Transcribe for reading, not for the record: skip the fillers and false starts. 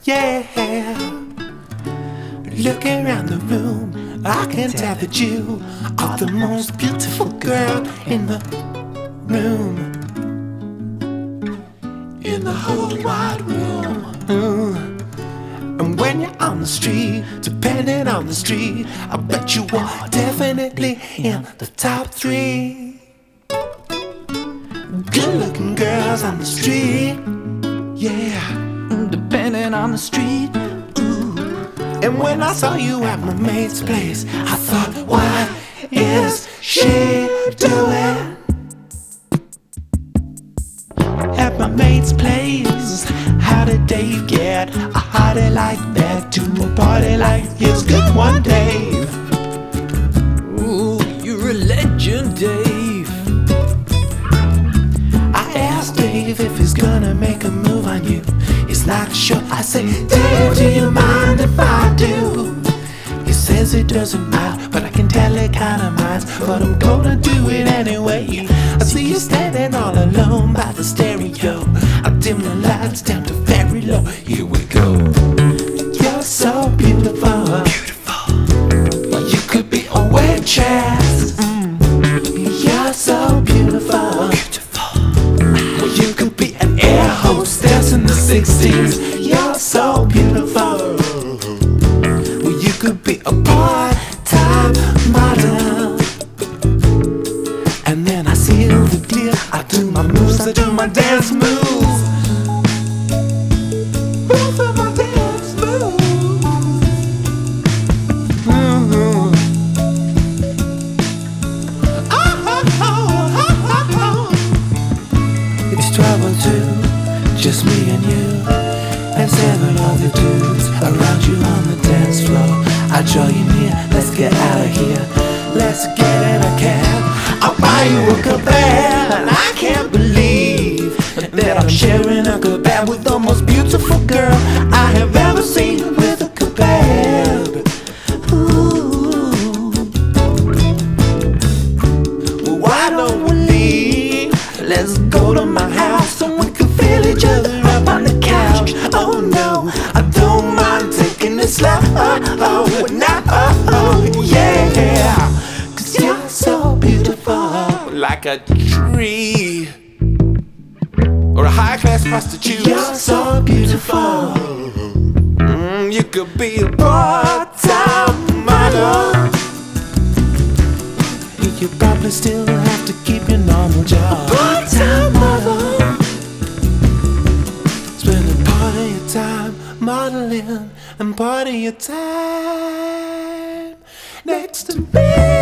yeah. Looking around the room, I can tell that you are the most beautiful girl in the room, in the whole wide room. And when you're on the street, depending on the street, I bet you are definitely in the top 3 good-looking girls on the street, yeah. Depending on the street, ooh. And when I saw you at my mate's place, I thought, what is she doing at my mate's place? How did Dave get a hottie like that to a party like this? Good one, Dave. Ooh, you're a legend, Dave. I asked Dave if he's gonna make a move on you. He's not sure. I say, Dave, do you mind if I do? He says it doesn't matter, but I can tell it kinda minds. But I'm gonna do it anyway. I see you standing all alone by the stereo. I dim the lights down to very low. Here we go. You're so beautiful, beautiful. You could be a waitress. You're so beautiful, beautiful. You could be an air hostess in the 60s. You're so beautiful. You could be a part-time model. And then I seal the deal. I do my moves, I do my dance moves. Both of my dance moves. It's 12 and 2, just me and you, and 7 other dudes around you on the dance floor. I draw you near, let's get out of here. Let's get in a cab, I'll buy you a kebab. And I can't believe that I'm sharing a kebab with the most beautiful girl I have ever seen with a kebab. Ooh. Well, why don't we leave? Let's go to my house and we can feel each other up on the couch. Oh no, I don't mind taking it slow. Oh, now, oh, yeah. 'Cause you're so beautiful, like a tree or a high-class prostitute. You're so beautiful. You could be a part-time model. You probably still have to keep your normal job. Part-time model. Spending part of your time modeling and part of your time next to me.